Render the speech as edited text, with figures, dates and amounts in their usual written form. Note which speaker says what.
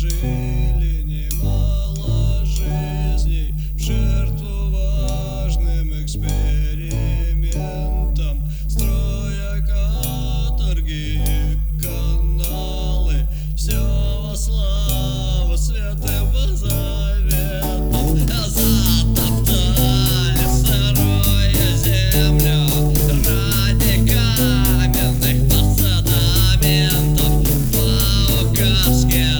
Speaker 1: положили немало жизней в жертву важным экспериментам, строя каторги и каналы, все во славу святым заветам. Затоптали сырую землю ради каменных постаментов по указке